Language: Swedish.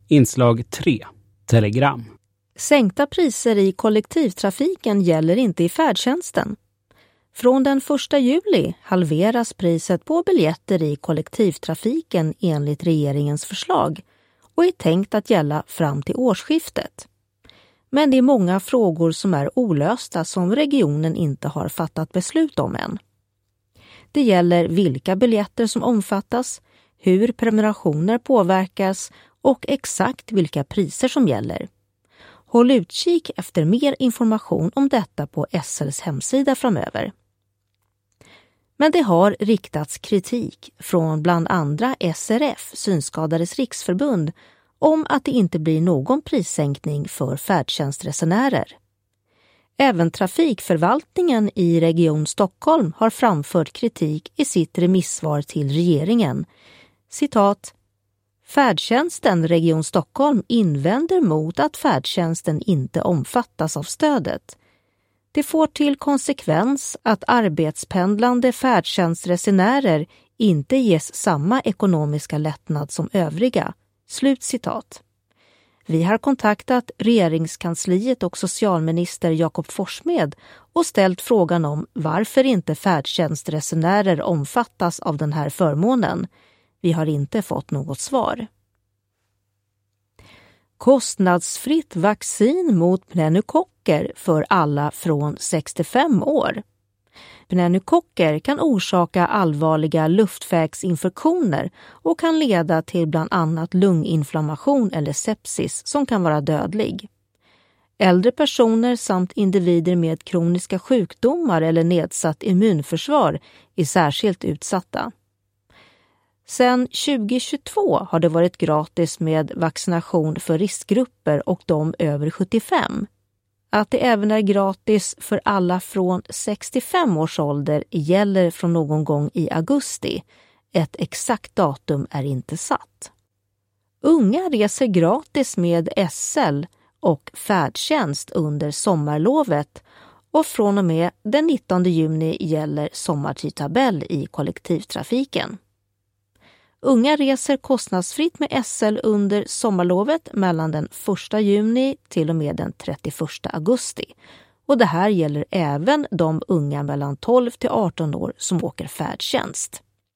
Inslag 3. Telegram. Sänkta priser i kollektivtrafiken gäller inte i färdtjänsten. Från den 1 juli halveras priset på biljetter i kollektivtrafiken enligt regeringens förslag och är tänkt att gälla fram till årsskiftet. Men det är många frågor som är olösta som regionen inte har fattat beslut om än. Det gäller vilka biljetter som omfattas, hur prenumerationer påverkas och exakt vilka priser som gäller. Håll utkik efter mer information om detta på SLs hemsida framöver. Men det har riktats kritik från bland andra SRF, Synskadades riksförbund, om att det inte blir någon prissänkning för färdtjänstresenärer. Även trafikförvaltningen i Region Stockholm har framfört kritik i sitt remissvar till regeringen. Citat: Färdtjänsten Region Stockholm invänder mot att färdtjänsten inte omfattas av stödet. Det får till konsekvens att arbetspendlande färdtjänstresenärer inte ges samma ekonomiska lättnad som övriga. Slutcitat. Vi har kontaktat regeringskansliet och socialminister Jakob Forssmed och ställt frågan om varför inte färdtjänstresenärer omfattas av den här förmånen. Vi har inte fått något svar. Kostnadsfritt vaccin mot pneumokocker för alla från 65 år. Pneumokocker kan orsaka allvarliga luftvägsinfektioner och kan leda till bland annat lunginflammation eller sepsis som kan vara dödlig. Äldre personer samt individer med kroniska sjukdomar eller nedsatt immunförsvar är särskilt utsatta. Sedan 2022 har det varit gratis med vaccination för riskgrupper och de över 75. Att det även är gratis för alla från 65 års ålder gäller från någon gång i augusti. Ett exakt datum är inte satt. Unga reser gratis med SL och färdtjänst under sommarlovet och från och med den 19 juni gäller sommartidtabell i kollektivtrafiken. Unga reser kostnadsfritt med SL under sommarlovet mellan den 1 juni till och med den 31 augusti. Och det här gäller även de unga mellan 12 till 18 år som åker färdtjänst.